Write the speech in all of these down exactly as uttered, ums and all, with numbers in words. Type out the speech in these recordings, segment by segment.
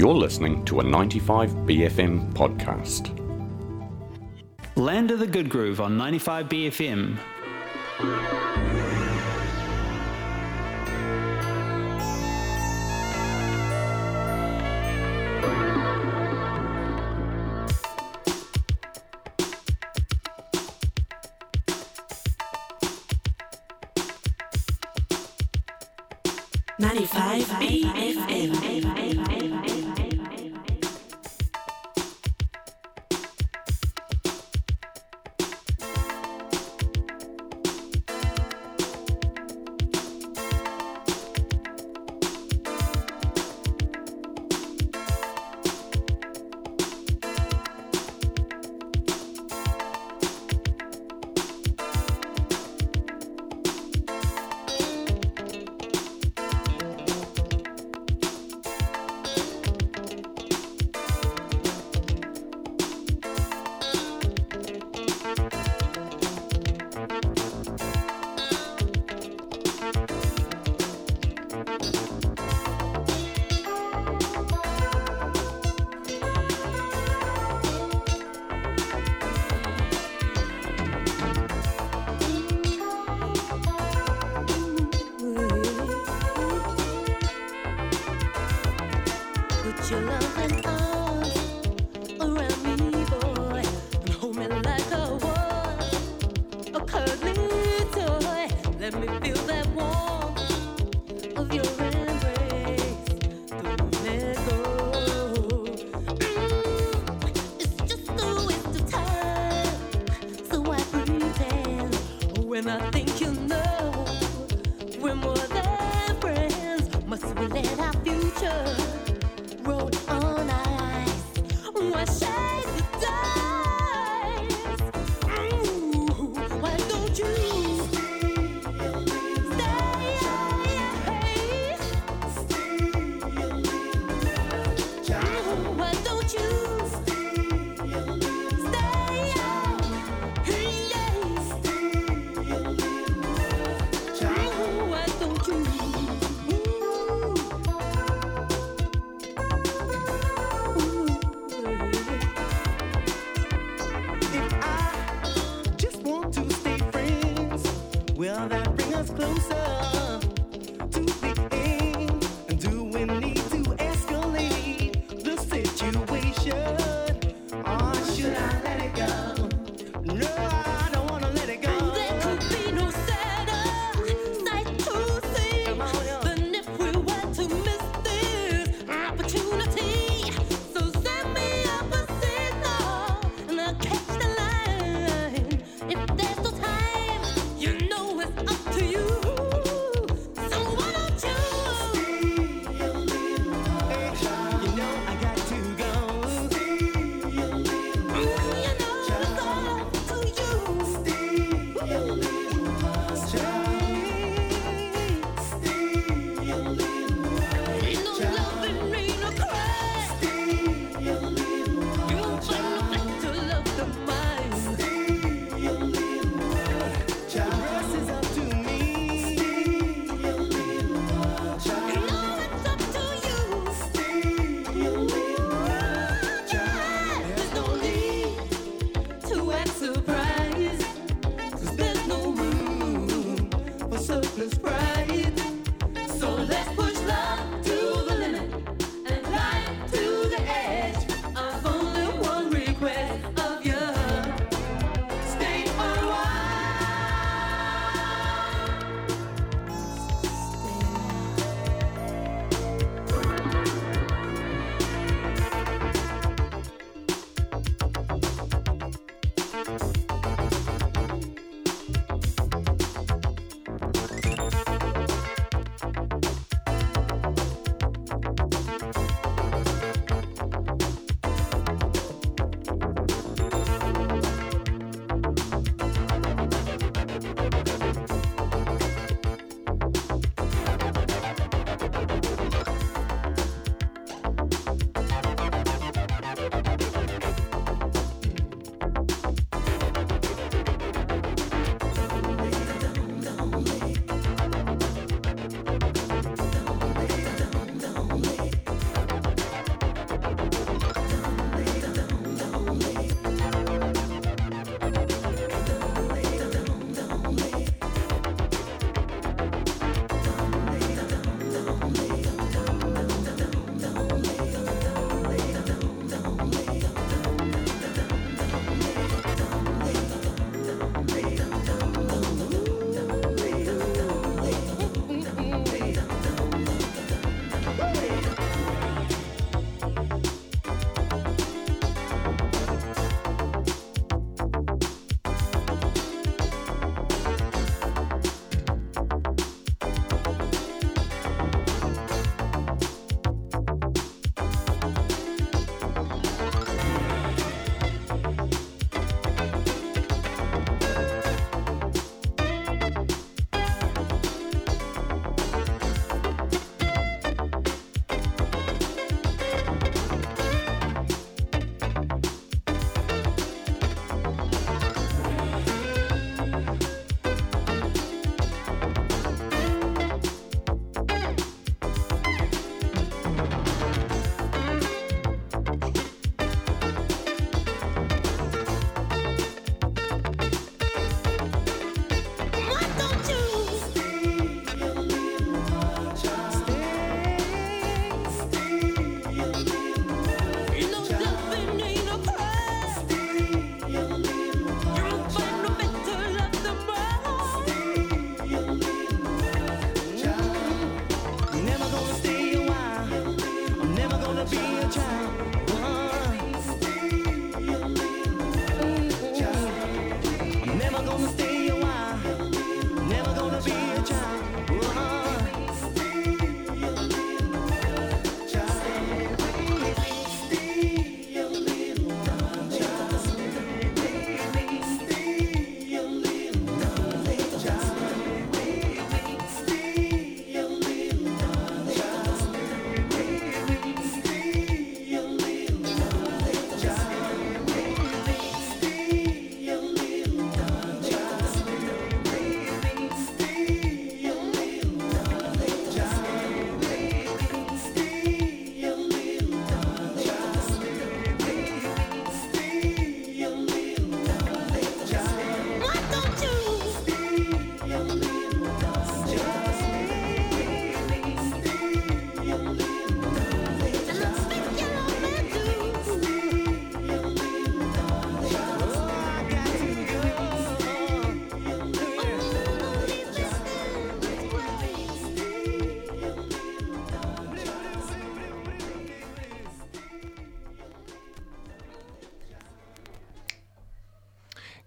You're listening to a ninety-five B F M podcast. Land of the Good Groove on ninety-five B F M. ninety-five B F M. Let our future roll on.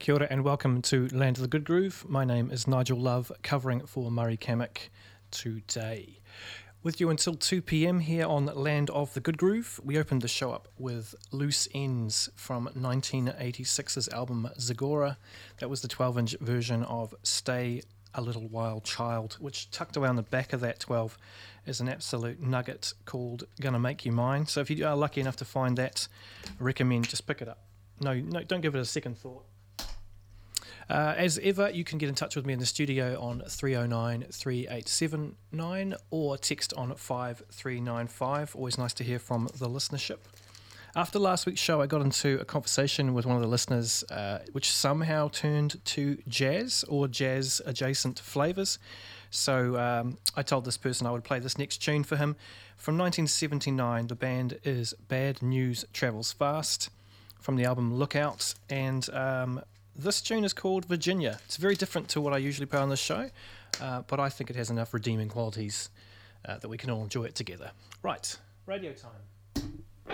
Kia ora and welcome to Land of the Good Groove. My name is Nigel Love, covering for Murray Kamek today. With you until two p.m. here on Land of the Good Groove. We opened the show up with Loose Ends from nineteen eighty-six's album Zagora. That was the twelve-inch version of Stay a Little While Child, which tucked around the back of that twelve is an absolute nugget called Gonna Make You Mine. So if you are lucky enough to find that, I recommend just pick it up. No, no, don't give it a second thought. Uh, as ever, you can get in touch with me in the studio on three oh nine, three eight seven nine or text on five three nine five. Always nice to hear from the listenership. After last week's show, I got into a conversation with one of the listeners uh, which somehow turned to jazz or jazz-adjacent flavours. So um, I told this person I would play this next tune for him. From nineteen seventy-nine, the band is Bad News Travels Fast from the album Lookout, and um, this tune is called Virginia. It's very different to what I usually play on this show, uh, but I think it has enough redeeming qualities uh, that we can all enjoy it together. Right, radio time.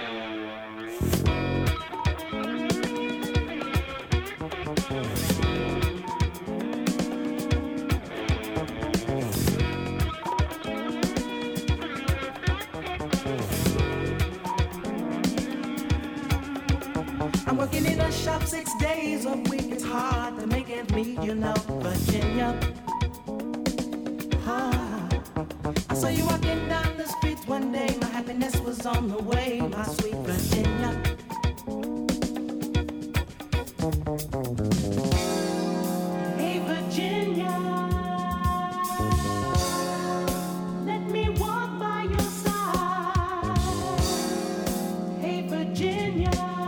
I'm working in a shop six days a week. It's hard to make ends meet, you know, Virginia. Ah. I saw you walking down the streets one day. My happiness was on the way, my sweet Virginia. Hey, Virginia, let me walk by your side. Hey, Virginia.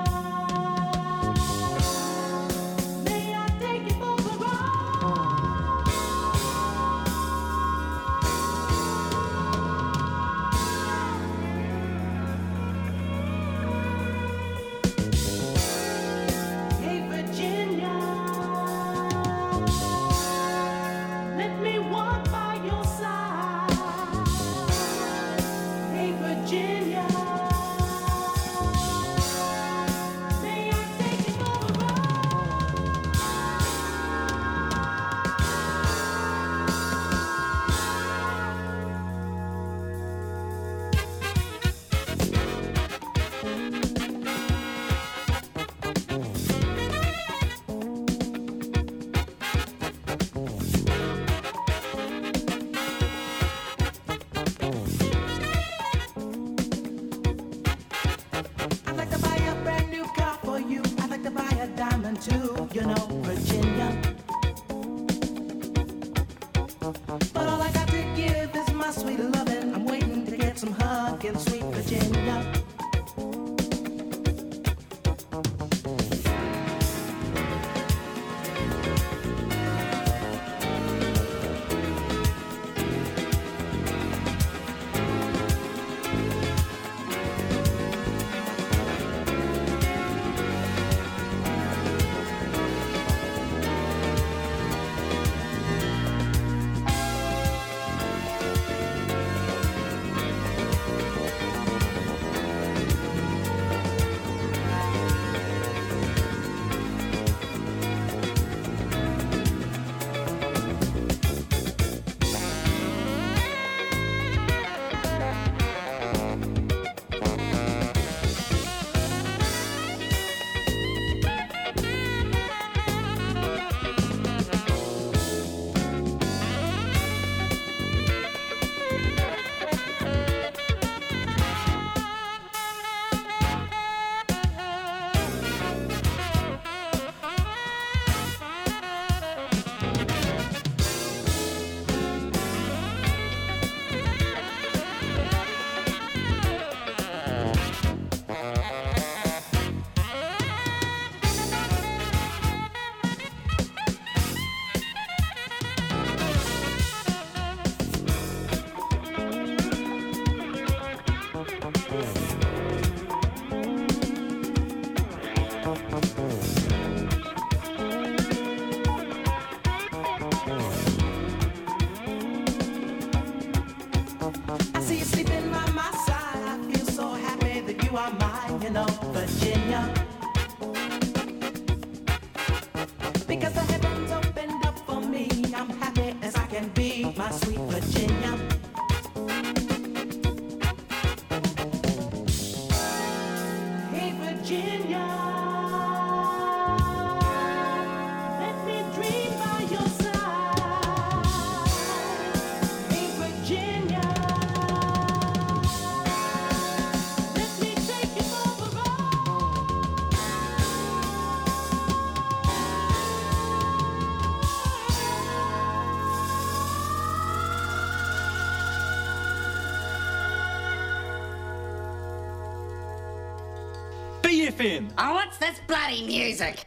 you are mine, you know, Virginia. F M. Oh, what's this bloody music?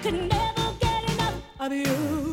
could never get enough of you.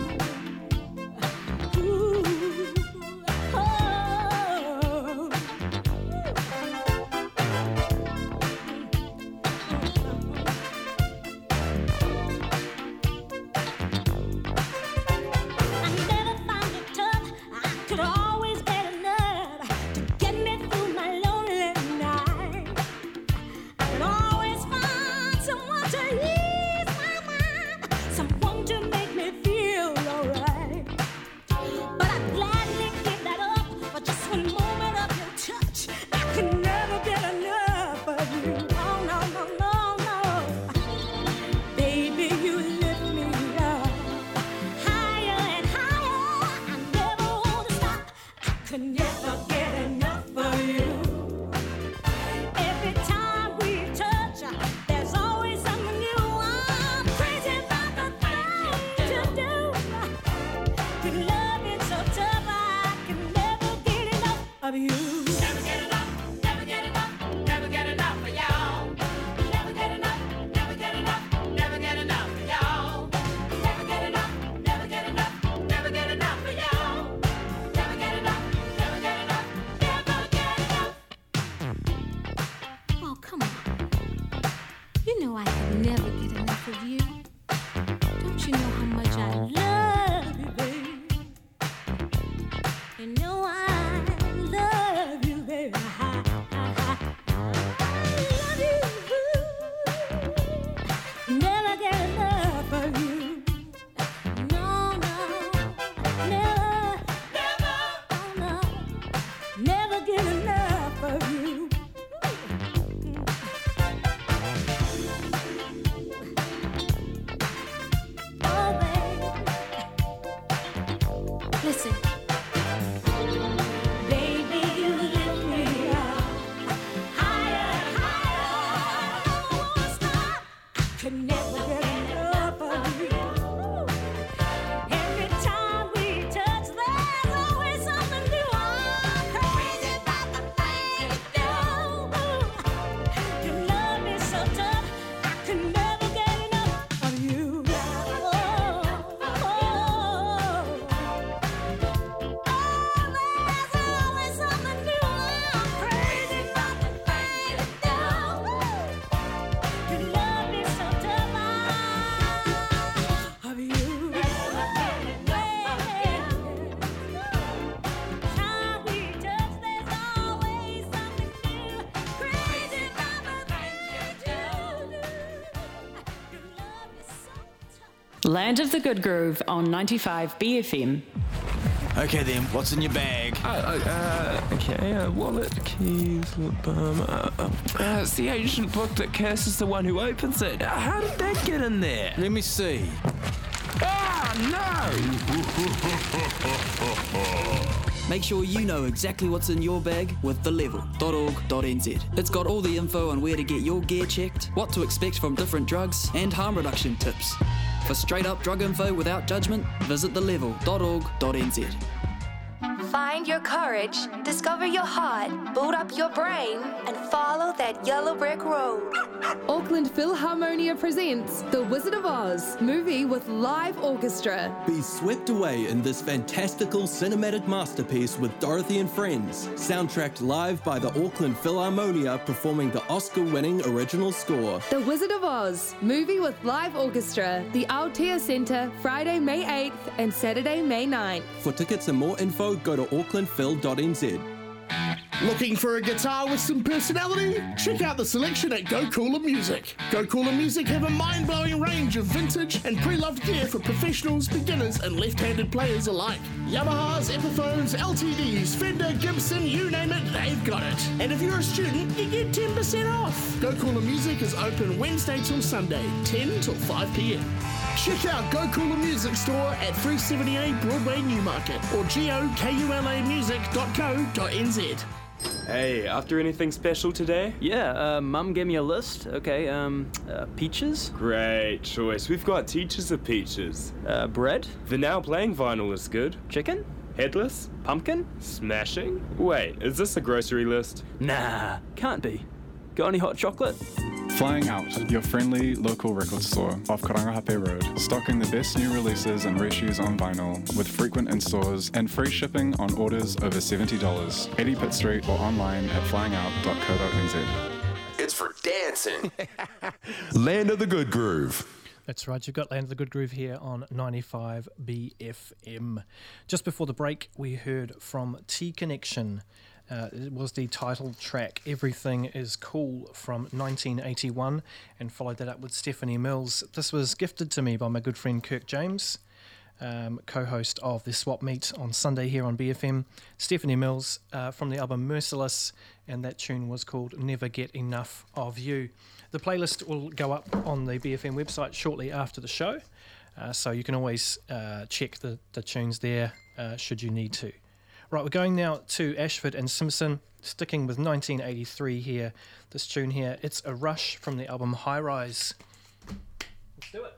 Land of the Good Groove on ninety-five B F M. Okay then, what's in your bag? Uh, uh, okay, uh, wallet, keys, lip balm. Uh, uh, uh, it's the ancient book that curses the one who opens it. Uh, how did that get in there? Let me see. Ah, no! Make sure you know exactly what's in your bag with the level dot org dot n z. It's got all the info on where to get your gear checked, what to expect from different drugs, and harm reduction tips. For straight up drug info without judgment, visit the level dot org dot n z. Find your courage, discover your heart, build up your brain, and follow that yellow brick road. Auckland Philharmonia presents The Wizard of Oz, movie with live orchestra. Be swept away in this fantastical cinematic masterpiece with Dorothy and Friends, soundtracked live by the Auckland Philharmonia performing the Oscar-winning original score. The Wizard of Oz, movie with live orchestra, the Aotea Centre, Friday, May eighth and Saturday, May ninth. For tickets and more info, go to auckland phil dot n z. Looking for a guitar with some personality? Check out the selection at Go Cooler Music. Go Cooler Music have a mind-blowing range of vintage and pre-loved gear for professionals, beginners and left-handed players alike. Yamahas, Epiphones, L T Ds, Fender, Gibson, you name it, they've got it. And if you're a student, you get ten percent off. Go Cooler Music is open Wednesday till Sunday, ten till five p.m. Check out Go Cooler Music Store at three seventy-eight Broadway, Newmarket or gokula music dot co dot n z. Hey, after anything special today? Yeah, uh, Mum gave me a list. Okay, um, uh, peaches? Great choice. We've got teachers of peaches. Uh, bread? The now playing vinyl is good. Chicken? Headless? Pumpkin? Smashing? Wait, is this a grocery list? Nah, can't be. Got any hot chocolate? Flying Out, your friendly local record store off Karangahape Road, stocking the best new releases and reissues on vinyl, with frequent in-stores and free shipping on orders over seventy dollars. eighty Pitt Street or online at flying out dot co dot n z. It's for dancing. Land of the Good Groove. That's right, you've got Land of the Good Groove here on ninety-five B F M. Just before the break, we heard from T-Connection. Uh, it was the title track, Everything Is Cool, from nineteen eighty-one, and followed that up with Stephanie Mills. This was gifted to me by my good friend Kirk James, um, co-host of the Swap Meet on Sunday here on B F M. Stephanie Mills uh, from the album Merciless, and that tune was called Never Get Enough of You. The playlist will go up on the B F M website shortly after the show, uh, so you can always uh, check the, the tunes there uh, should you need to. Right, we're going now to Ashford and Simpson, sticking with nineteen eighty-three here. This tune here, it's a Rush from the album High Rise. Let's do it.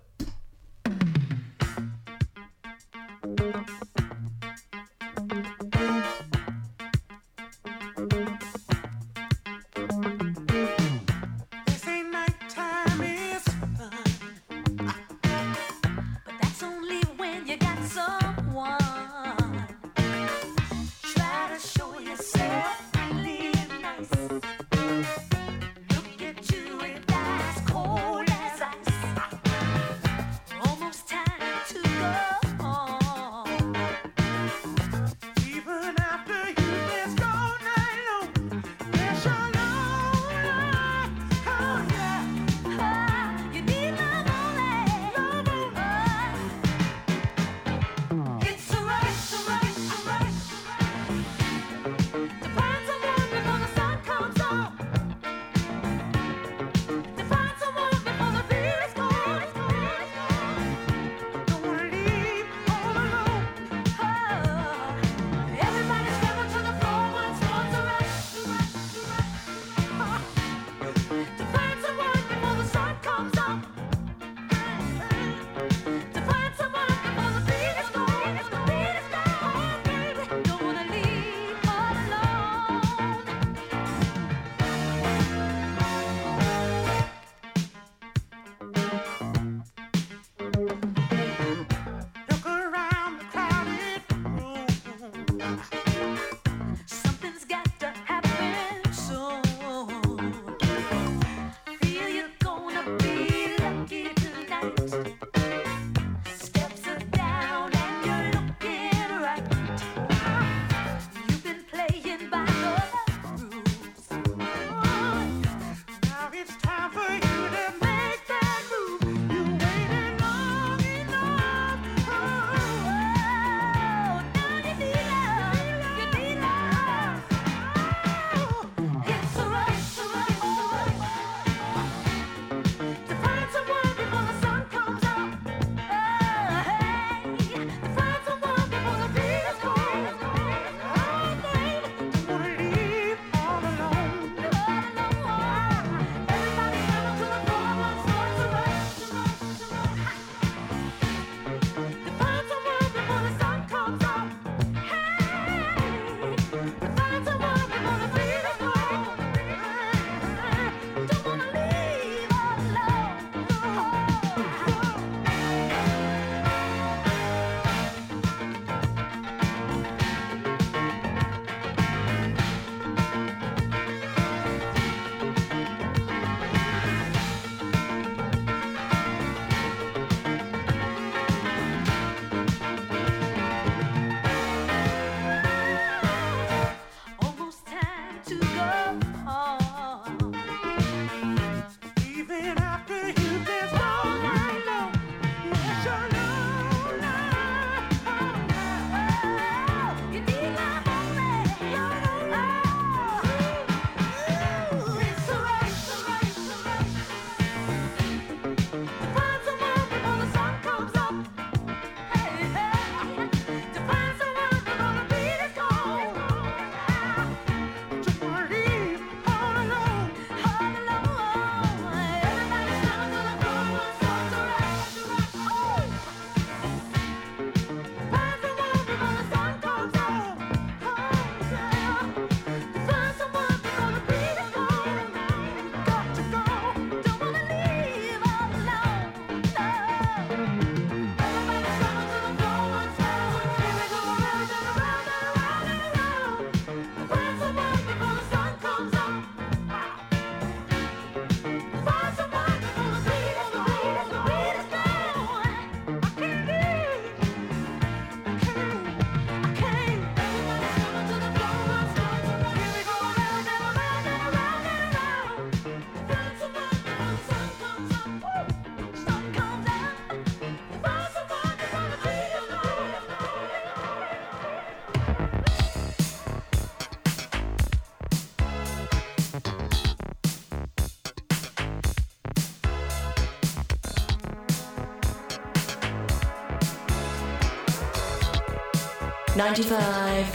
ninety-five.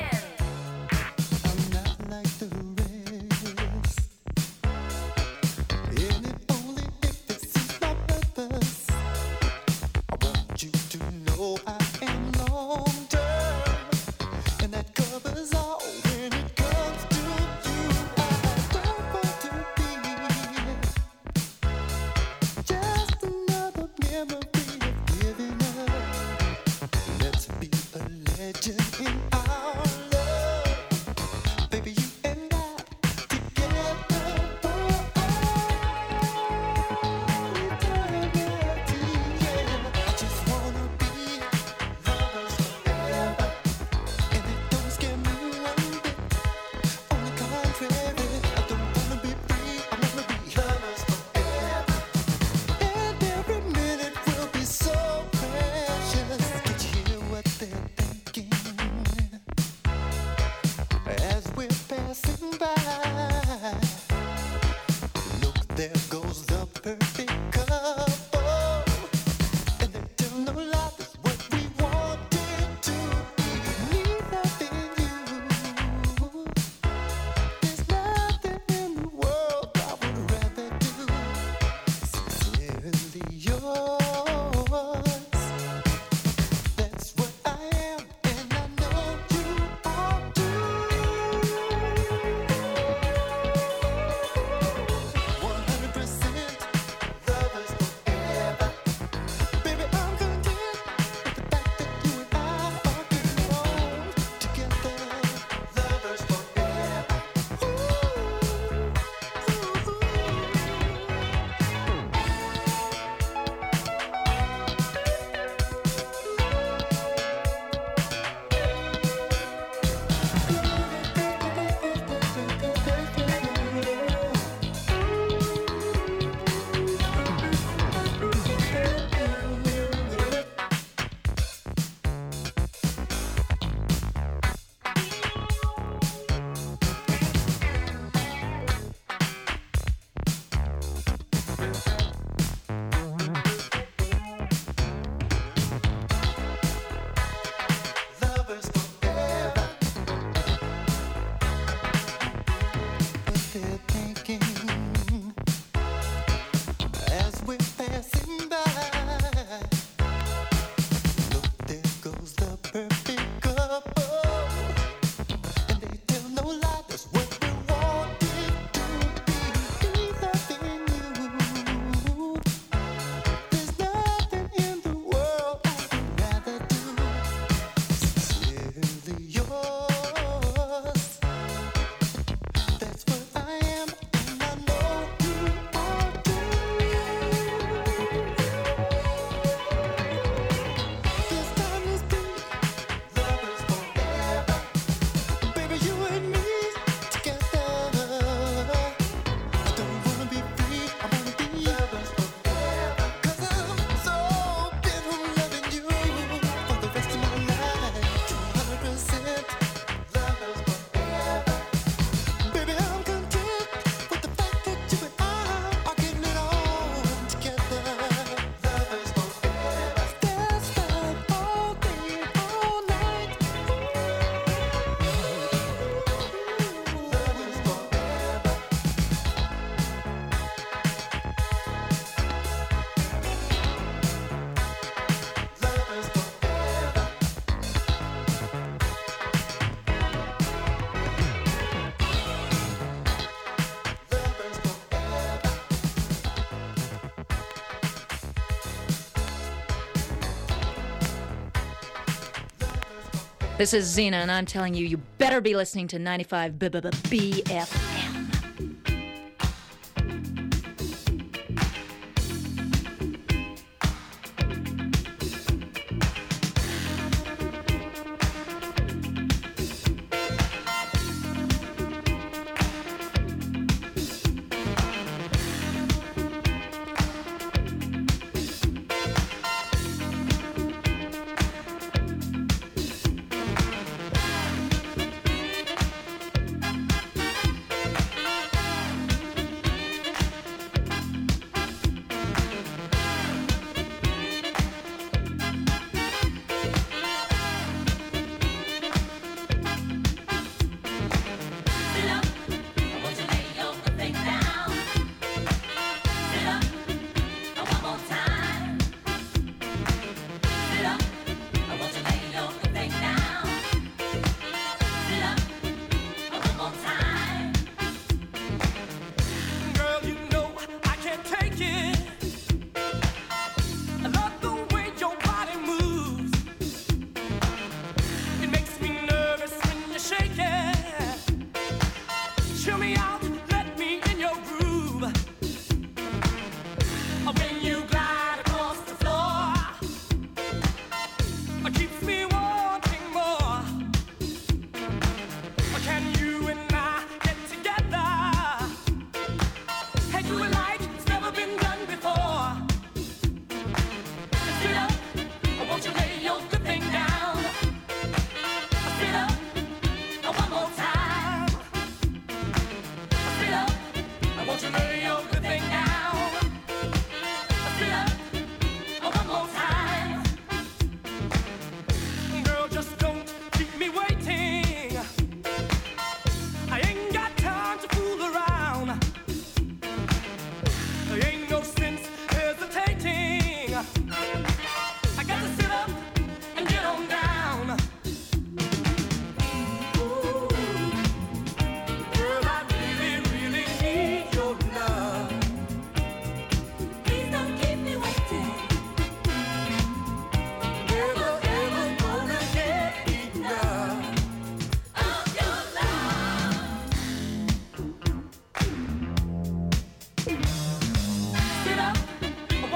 This is Xena, and I'm telling you, you better be listening to ninety-five B F M.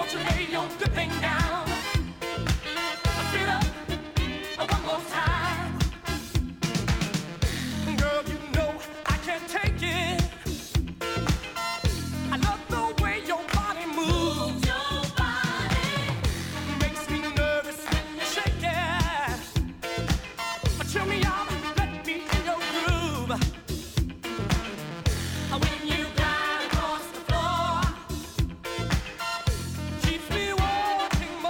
won't you lay your good thing down? Spit up one more time. Girl, you know I can't take it. I love the way your body moves. Your body makes me nervous when you shake it. Chill me out and let me in your groove. When you glide across the floor, keeps me wanting more.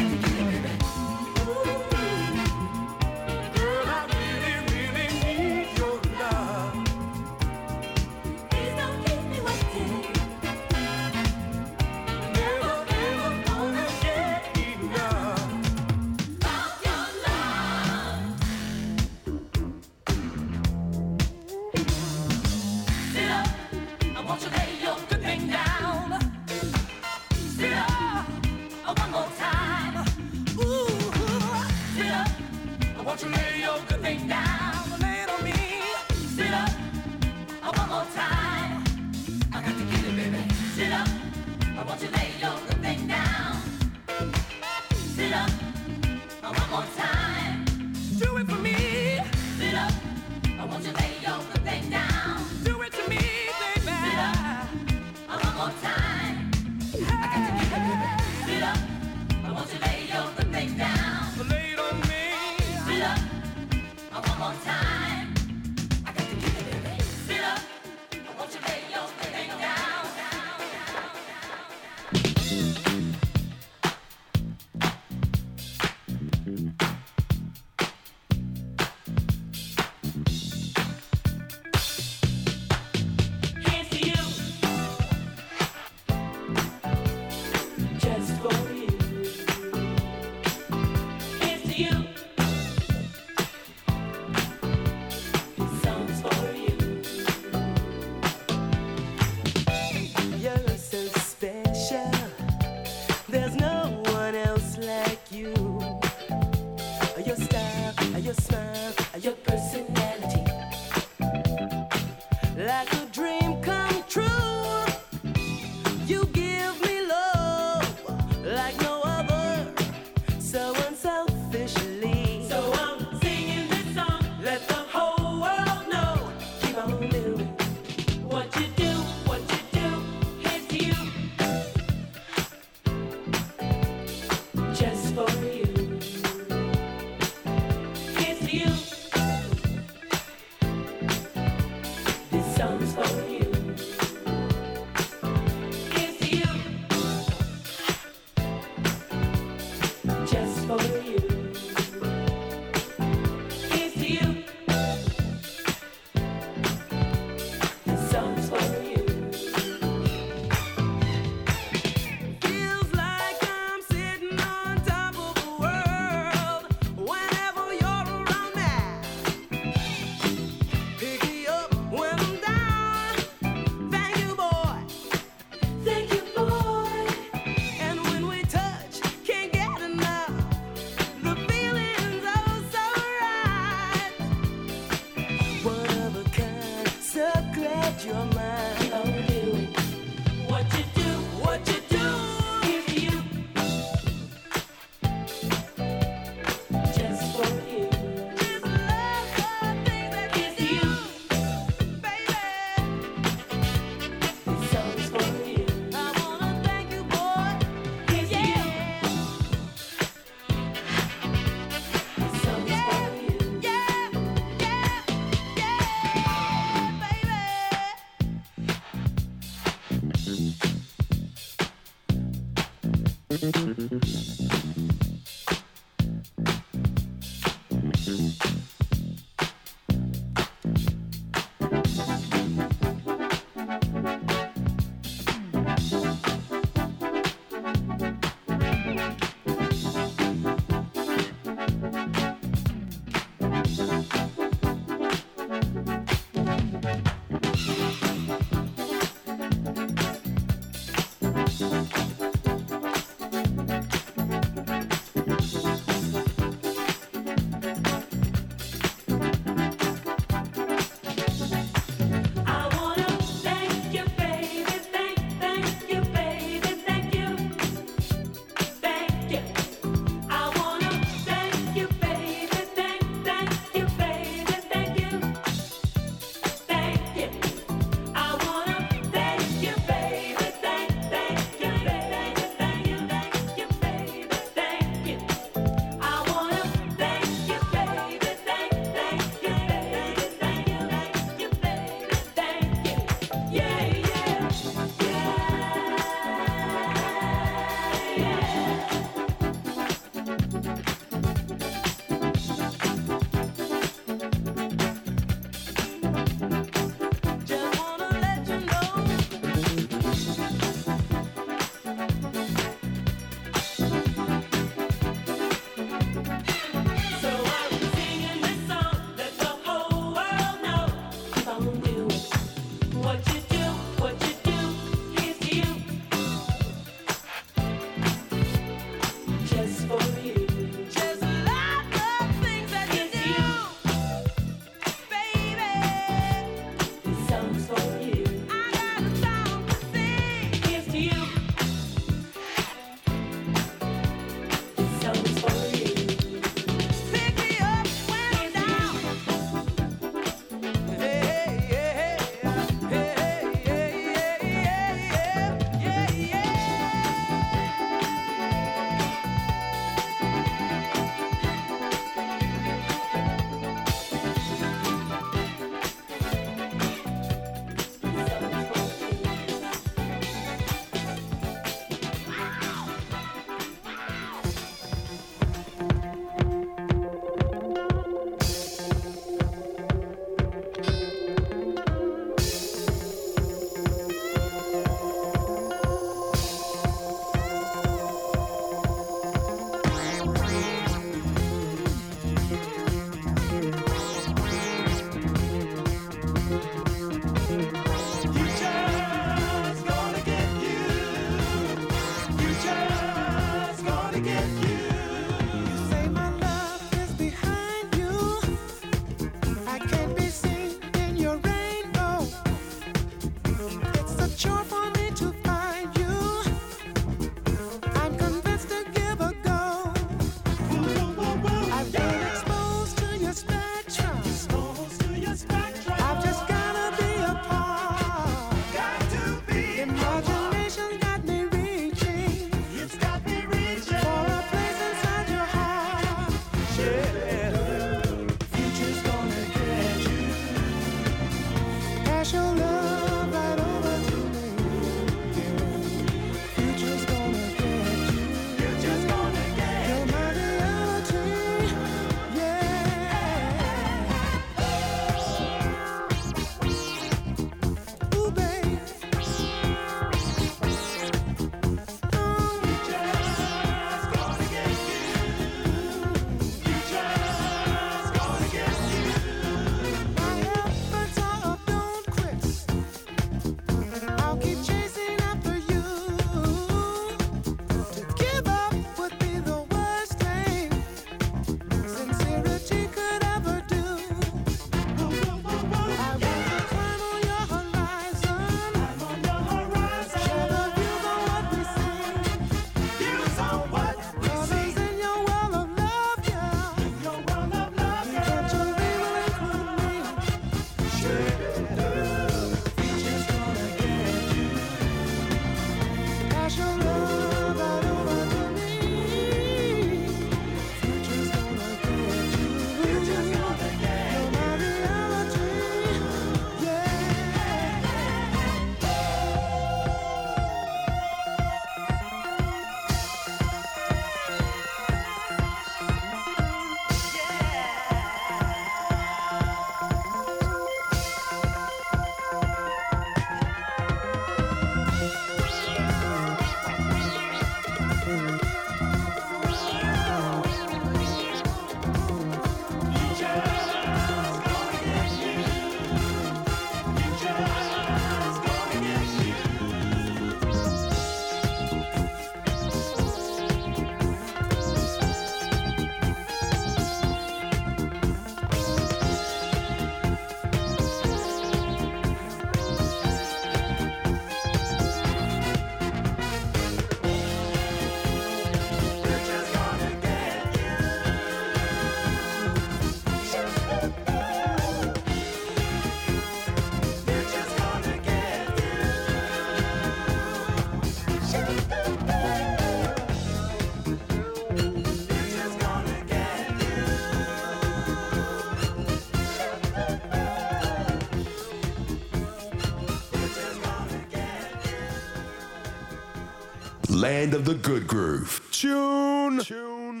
Land of the Good Groove. Tune! Tune!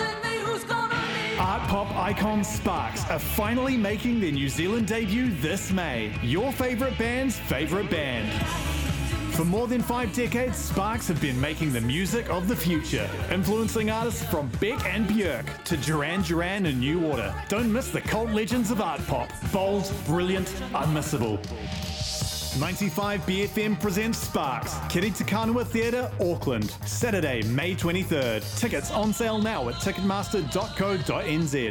Art pop icon Sparks are finally making their New Zealand debut this May. Your favourite band's favourite band. For more than five decades, Sparks have been making the music of the future, influencing artists from Beck and Björk to Duran Duran and New Order. Don't miss the cult legends of art pop. Bold, brilliant, unmissable. ninety-five B F M presents Sparks, Kiri Te Kanua Theatre, Auckland, Saturday, May twenty-third. Tickets on sale now at ticketmaster dot co dot n z.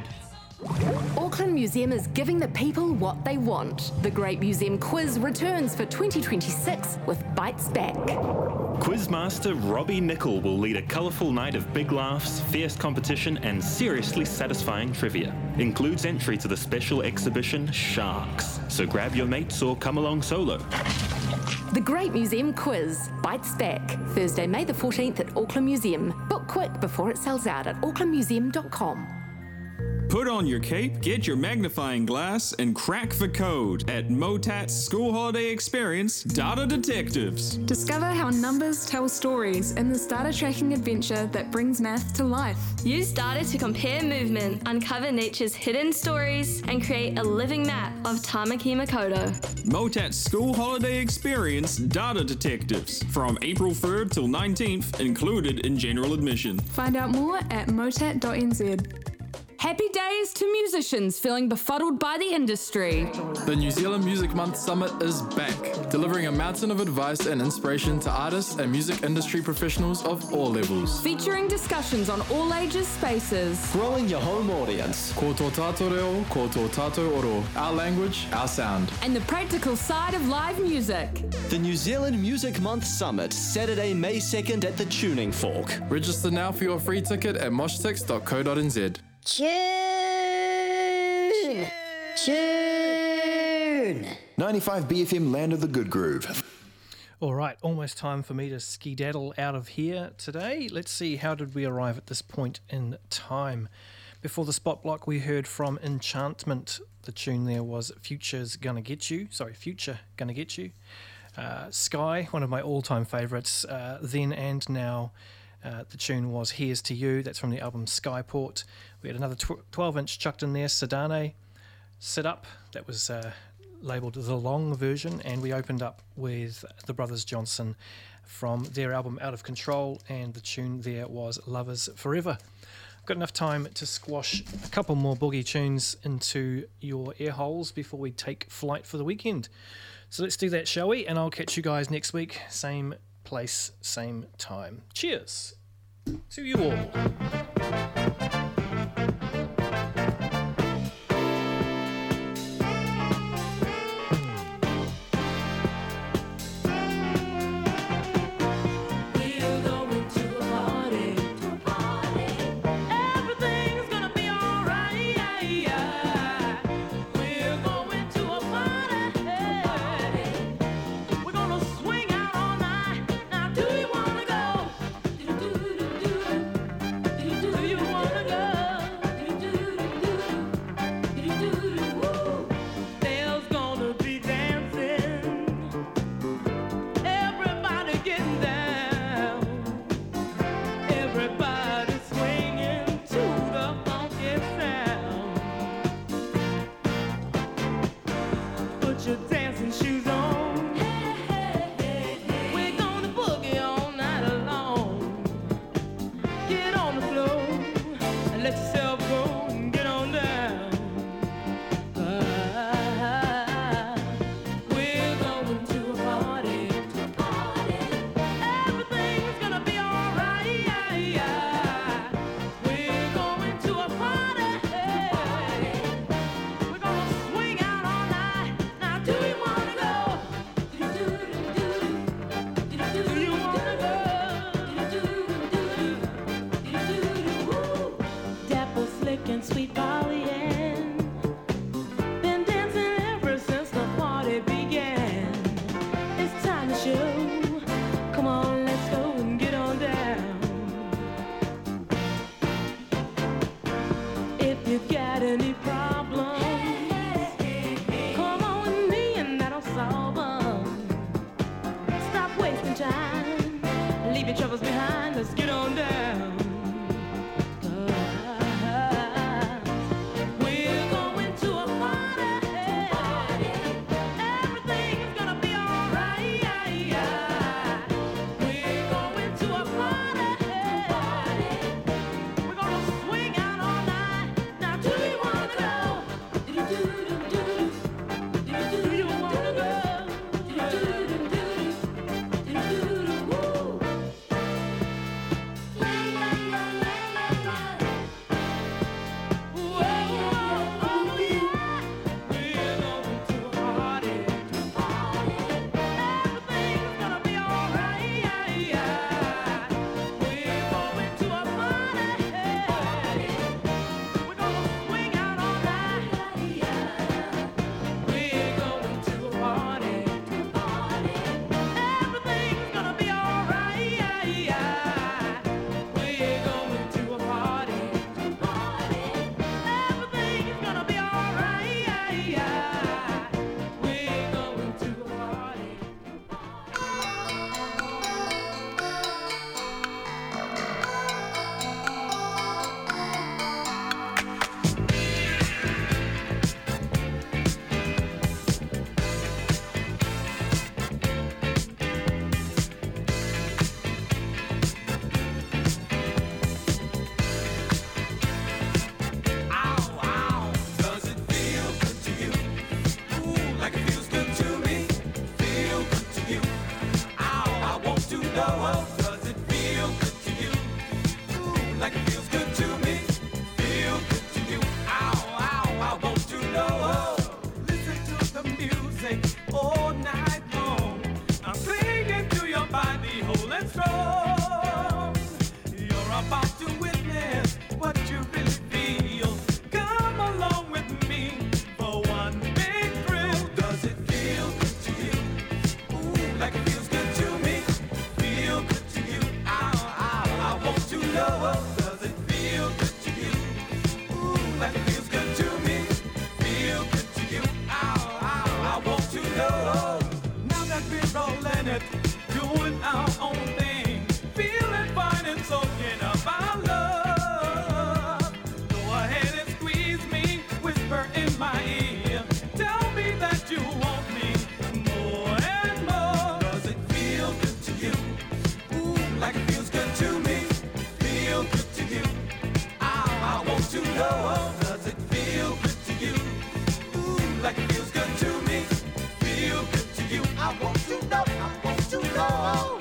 Auckland Museum is giving the people what they want. The Great Museum Quiz returns for twenty twenty-six with Bites Back. Quizmaster Robbie Nicol will lead a colourful night of big laughs, fierce competition and seriously satisfying trivia. Includes entry to the special exhibition Sharks. So grab your mates or come along solo. The Great Museum Quiz, Bites Back, Thursday, May the fourteenth at Auckland Museum. Book quick before it sells out at auckland museum dot com. Put on your cape, get your magnifying glass, and crack the code at Motat's School Holiday Experience Data Detectives. Discover how numbers tell stories in the data tracking adventure that brings math to life. Use data to compare movement, uncover nature's hidden stories, and create a living map of Tamaki Makaurau. Motat's School Holiday Experience Data Detectives from April third till nineteenth, included in general admission. Find out more at motat dot n z. Happy days to musicians feeling befuddled by the industry. The New Zealand Music Month Summit is back, delivering a mountain of advice and inspiration to artists and music industry professionals of all levels. Featuring discussions on all ages spaces. Growing your home audience. Ko tō tātou reo, ko tō tātou oro. Our language, our sound. And the practical side of live music. The New Zealand Music Month Summit, Saturday, May second at the Tuning Fork. Register now for your free ticket at moshtix dot co dot n z. Tune! Tune! ninety-five B F M Land of the Good Groove. All right, almost time for me to skedaddle out of here today. Let's see, how did we arrive at this point in time? Before the spot block, we heard from Enchantment. The tune there was Future's Gonna Get You. Sorry, Future Gonna Get You. Uh, Sky, one of my all-time favourites, uh, then and now. Uh, the tune was Here's to You. That's from the album Skyport. We had another twelve-inch chucked in there, Sedane. Sit Up. That was uh, labelled the long version. And we opened up with the Brothers Johnson from their album Out of Control. And the tune there was Lovers Forever. I've got enough time to squash a couple more boogie tunes into your ear holes before we take flight for the weekend. So let's do that, shall we? And I'll catch you guys next week. Same place, same time. Cheers to you all. Do you it, doing our own thing, feeling fine and soaking up our love. Go ahead and squeeze me, whisper in my ear, tell me that you want me more and more. Does it feel good to you? Ooh, like it feels good to me. Feel good to you? I, I want to know. Does it feel good to you? Ooh, like it feels good to me. Feel good to you? I want to know. I want to know.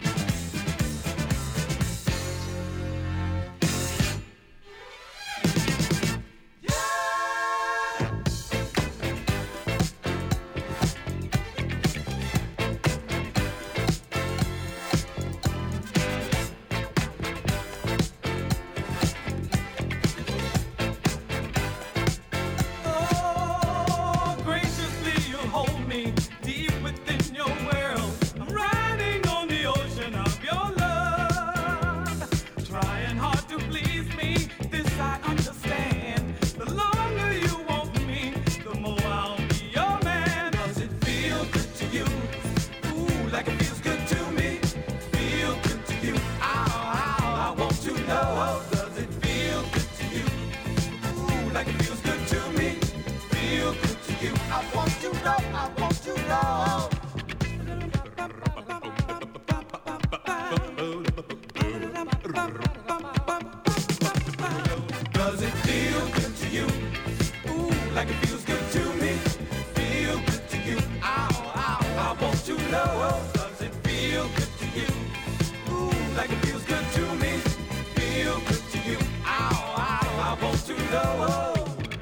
Oh, graciously you hold me deep within your world. I'm riding on the ocean of your love. Trying hard to please me, this I understand. The longer you want me, the more I'll be your man. Does it feel good to you? Ooh, like it feels good to me. Feel good to you? Ow, ow, I want to know. Does it feel good to you? Ooh, like it feels good to me. Feel good to you? I want to know. I want to know. Does it feel good to you? Ooh, like it feels good to me. Feel good to you? Ow, ow, I want to know. Does it feel good to you? Ooh, like it feels good to me. Feel good to you? Ow, ow, I want to know.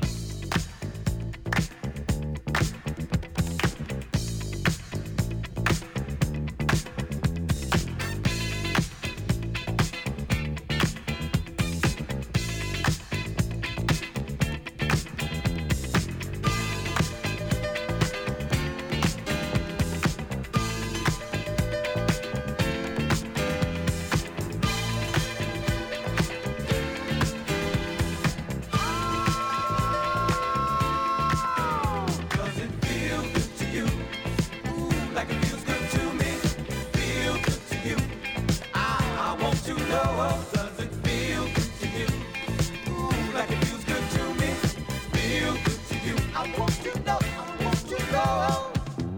Does it feel good to you? Ooh, like it feels good to me. Feel good to you? I, I want to know. Does it feel good to you? Ooh, like it feels good to me. Feel good to you? I want to know. I want to know.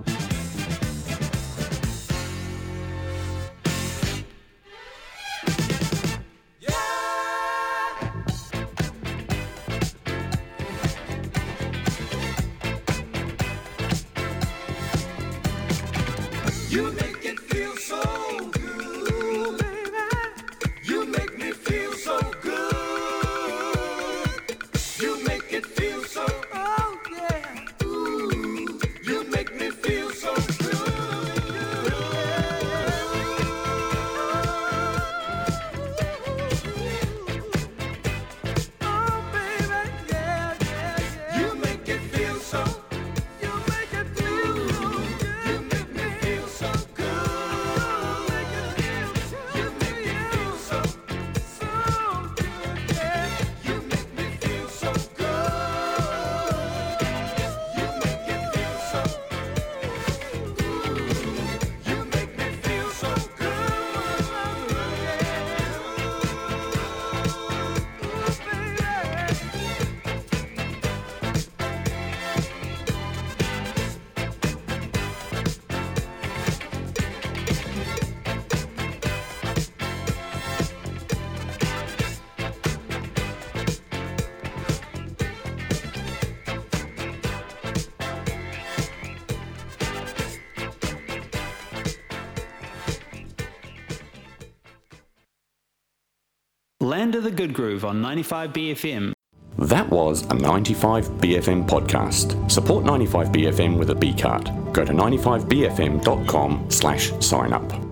You make it feel so good, baby. You make me feel so good. You make it feel so, oh yeah. Ooh, you make me feel so good. Oh baby, yeah, yeah, yeah. You make it feel so. You make it feel so good. You make me feel so good. You make it feel so, so good, yeah. You make me feel so good. You make it feel so, ooh, you make me feel so good, Land of the Good Groove on ninety-five B F M. That was a ninety-five B F M podcast. Support ninety-five B F M with a B card. Go to ninety-five B F M dot com slash sign up.